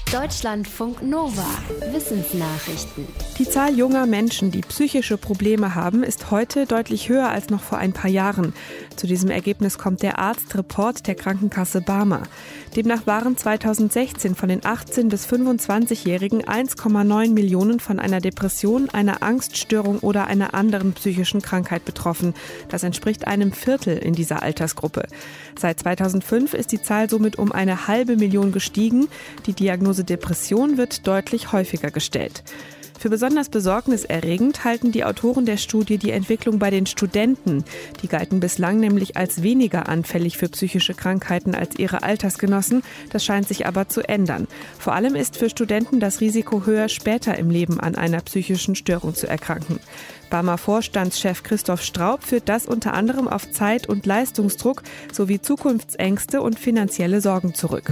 Deutschlandfunk Nova. Wissensnachrichten. Die Zahl junger Menschen, die psychische Probleme haben, ist heute deutlich höher als noch vor ein paar Jahren. Zu diesem Ergebnis kommt der Arztreport der Krankenkasse Barmer. Demnach waren 2016 von den 18- bis 25-Jährigen 1,9 Millionen von einer Depression, einer Angststörung oder einer anderen psychischen Krankheit betroffen. Das entspricht einem Viertel in dieser Altersgruppe. Seit 2005 ist die Zahl somit um 500.000 gestiegen. Die Diagnose Depression wird deutlich häufiger gestellt. Für besonders besorgniserregend halten die Autoren der Studie die Entwicklung bei den Studenten. Die galten bislang nämlich als weniger anfällig für psychische Krankheiten als ihre Altersgenossen. Das scheint sich aber zu ändern. Vor allem ist für Studenten das Risiko höher, später im Leben an einer psychischen Störung zu erkranken. Barmer Vorstandschef Christoph Straub führt das unter anderem auf Zeit- und Leistungsdruck sowie Zukunftsängste und finanzielle Sorgen zurück.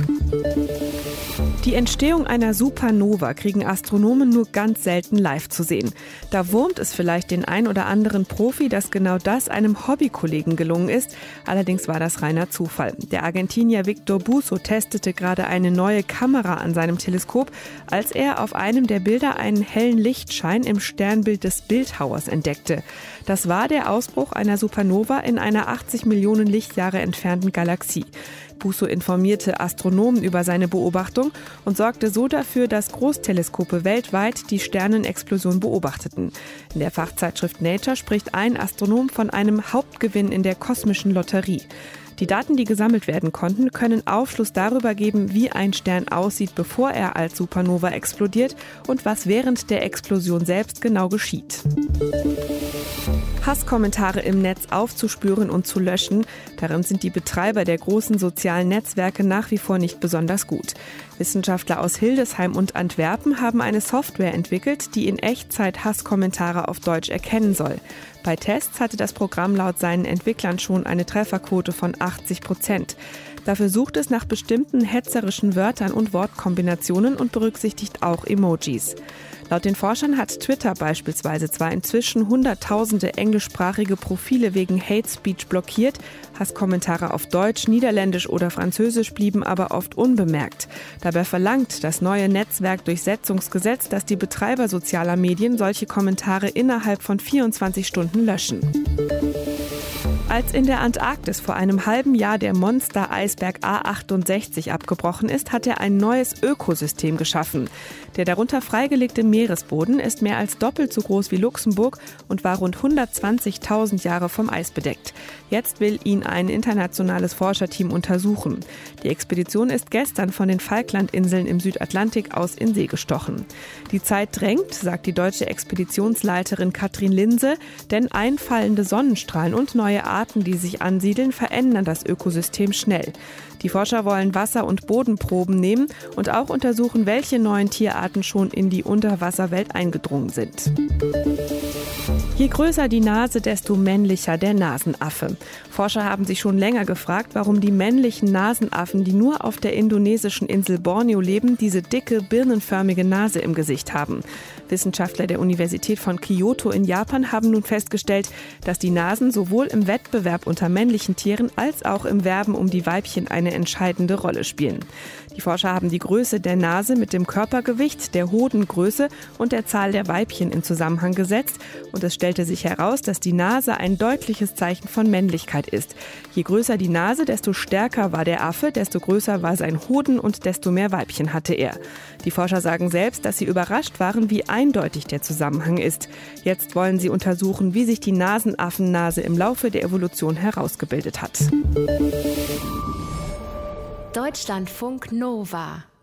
Die Entstehung einer Supernova kriegen Astronomen nur ganz selten live zu sehen. Da wurmt es vielleicht den ein oder anderen Profi, dass genau das einem Hobbykollegen gelungen ist. Allerdings war das reiner Zufall. Der Argentinier Victor Buso testete gerade eine neue Kamera an seinem Teleskop, als er auf einem der Bilder einen hellen Lichtschein im Sternbild des Bildhauers entdeckte. Das war der Ausbruch einer Supernova in einer 80 Millionen Lichtjahre entfernten Galaxie. Buso informierte Astronomen über seine Beobachtung und sorgte so dafür, dass Großteleskope weltweit die Sternenexplosion beobachteten. In der Fachzeitschrift Nature spricht ein Astronom von einem Hauptgewinn in der kosmischen Lotterie. Die Daten, die gesammelt werden konnten, können Aufschluss darüber geben, wie ein Stern aussieht, bevor er als Supernova explodiert und was während der Explosion selbst genau geschieht. Hasskommentare im Netz aufzuspüren und zu löschen, darin sind die Betreiber der großen sozialen Netzwerke nach wie vor nicht besonders gut. Wissenschaftler aus Hildesheim und Antwerpen haben eine Software entwickelt, die in Echtzeit Hasskommentare auf Deutsch erkennen soll. Bei Tests hatte das Programm laut seinen Entwicklern schon eine Trefferquote von 80%. Dafür sucht es nach bestimmten hetzerischen Wörtern und Wortkombinationen und berücksichtigt auch Emojis. Laut den Forschern hat Twitter beispielsweise zwar inzwischen hunderttausende englischsprachige Profile wegen Hate Speech blockiert, Hasskommentare auf Deutsch, Niederländisch oder Französisch blieben aber oft unbemerkt. Dabei verlangt das neue Netzwerkdurchsetzungsgesetz, dass die Betreiber sozialer Medien solche Kommentare innerhalb von 24 Stunden löschen. Als in der Antarktis vor einem halben Jahr der Monster-Eisberg A68 abgebrochen ist, hat er ein neues Ökosystem geschaffen. Der darunter freigelegte Meeresboden ist mehr als doppelt so groß wie Luxemburg und war rund 120.000 Jahre vom Eis bedeckt. Jetzt will ihn ein internationales Forscherteam untersuchen. Die Expedition ist gestern von den Falklandinseln im Südatlantik aus in See gestochen. Die Zeit drängt, sagt die deutsche Expeditionsleiterin Katrin Linse, denn einfallende Sonnenstrahlen und neue Arten, die sich ansiedeln, verändern das Ökosystem schnell. Die Forscher wollen Wasser- und Bodenproben nehmen und auch untersuchen, welche neuen Tierarten schon in die Unterwasserwelt eingedrungen sind. Je größer die Nase, desto männlicher der Nasenaffe. Forscher haben sich schon länger gefragt, warum die männlichen Nasenaffen, die nur auf der indonesischen Insel Borneo leben, diese dicke, birnenförmige Nase im Gesicht haben. Wissenschaftler der Universität von Kyoto in Japan haben nun festgestellt, dass die Nasen sowohl im Wettbewerb unter männlichen Tieren als auch im Werben um die Weibchen eine entscheidende Rolle spielen. Die Forscher haben die Größe der Nase mit dem Körpergewicht, der Hodengröße und der Zahl der Weibchen in Zusammenhang gesetzt und es stellte sich heraus, dass die Nase ein deutliches Zeichen von Männlichkeit ist. Je größer die Nase, desto stärker war der Affe, desto größer war sein Hoden und desto mehr Weibchen hatte er. Die Forscher sagen selbst, dass sie überrascht waren, wie eindeutig der Zusammenhang ist. Jetzt wollen sie untersuchen, wie sich die Nasenaffennase im Laufe der Evolution herausgebildet hat. Deutschlandfunk Nova.